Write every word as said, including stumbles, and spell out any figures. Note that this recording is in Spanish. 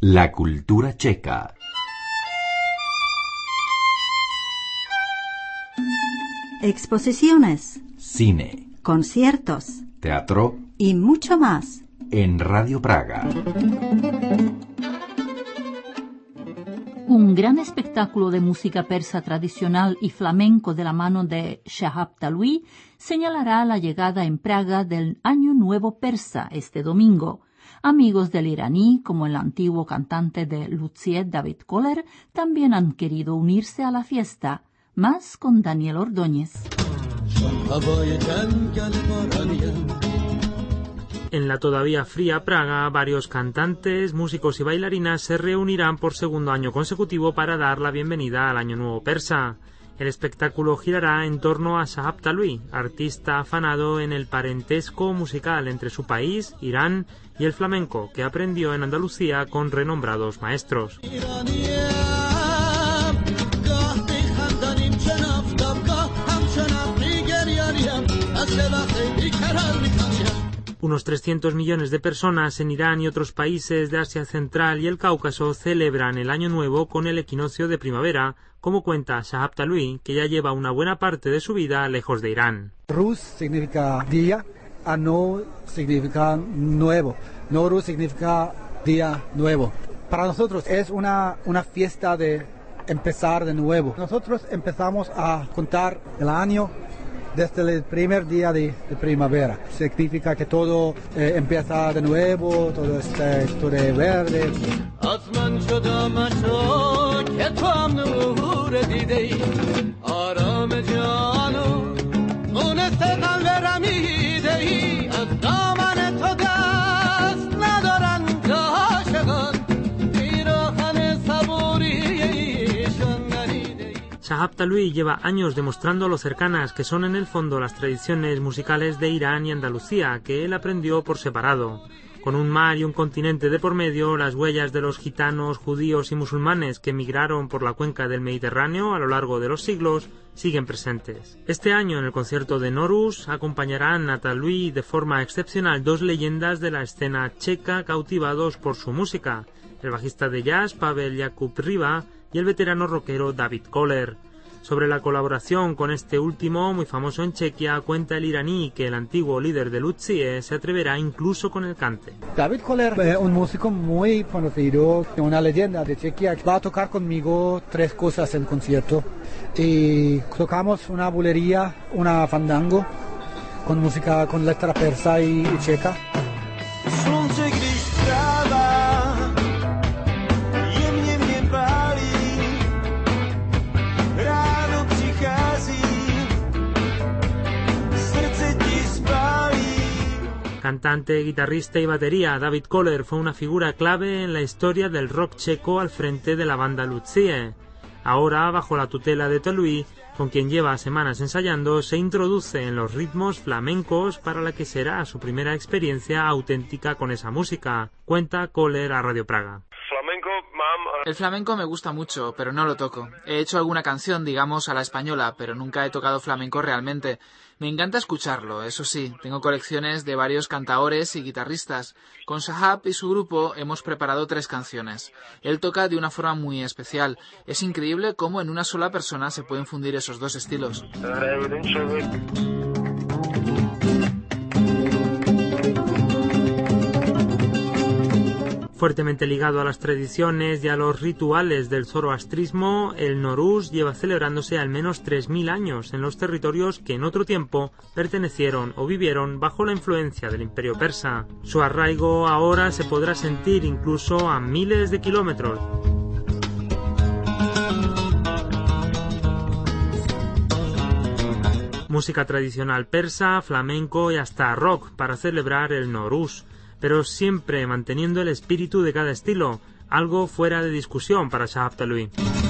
La cultura checa. Exposiciones, Cine, conciertos teatro y mucho más en Radio Praga. Un gran espectáculo de música persa tradicional y flamenco de la mano de Shahab Talwi señalará la llegada en Praga del Año Nuevo Persa este domingo. Amigos del iraní, como el antiguo cantante de Luzie, David Koller, también han querido unirse a la fiesta. Más con Daniel Ordóñez. En la todavía fría Praga, varios cantantes, músicos y bailarinas se reunirán por segundo año consecutivo para dar la bienvenida al Año Nuevo Persa. El espectáculo girará en torno a Shahab Talwi, artista afanado en el parentesco musical entre su país, Irán, y el flamenco, que aprendió en Andalucía con renombrados maestros. Unos trescientos millones de personas en Irán y otros países de Asia Central y el Cáucaso celebran el Año Nuevo con el equinoccio de primavera, como cuenta Shahab Talwi, que ya lleva una buena parte de su vida lejos de Irán. Rus significa día, Anu significa nuevo, Nowruz significa día nuevo. Para nosotros es una, una fiesta de empezar de nuevo. Nosotros empezamos a contar el año desde el primer día de, de primavera. Significa que todo eh, empieza de nuevo, todo está esto de verde. Shahab Talwi lleva años demostrando lo cercanas que son en el fondo las tradiciones musicales de Irán y Andalucía, que él aprendió por separado. Con un mar y un continente de por medio, las huellas de los gitanos, judíos y musulmanes que migraron por la cuenca del Mediterráneo a lo largo de los siglos siguen presentes. Este año, en el concierto de Nowruz, acompañarán a Talwi de forma excepcional dos leyendas de la escena checa cautivados por su música: el bajista de jazz Pavel Jakub Riba y el veterano rockero David Koller. Sobre la colaboración con este último, muy famoso en Chequia, cuenta el iraní que el antiguo líder de Luzie se atreverá incluso con el cante. David Koller es un músico muy conocido, una leyenda de Chequia. Va a tocar conmigo tres cosas en el concierto. Y tocamos una bulería, una fandango, con música con letra persa y, y checa. Cantante, guitarrista y batería, David Koller fue una figura clave en la historia del rock checo al frente de la banda Luzie. Ahora, bajo la tutela de Talwi, con quien lleva semanas ensayando, se introduce en los ritmos flamencos para la que será su primera experiencia auténtica con esa música, cuenta Koller a Radio Praga. El flamenco me gusta mucho, pero no lo toco. He hecho alguna canción, digamos, a la española, pero nunca he tocado flamenco realmente. Me encanta escucharlo, eso sí, tengo colecciones de varios cantaores y guitarristas. Con Shahab y su grupo hemos preparado tres canciones. Él toca de una forma muy especial. Es increíble cómo en una sola persona se pueden fundir esos dos estilos. Fuertemente ligado a las tradiciones y a los rituales del zoroastrismo, el Nowruz lleva celebrándose al menos tres mil años en los territorios que en otro tiempo pertenecieron o vivieron bajo la influencia del Imperio Persa. Su arraigo ahora se podrá sentir incluso a miles de kilómetros. Música tradicional persa, flamenco y hasta rock para celebrar el Nowruz, pero siempre manteniendo el espíritu de cada estilo, algo fuera de discusión para Shahab Talwi.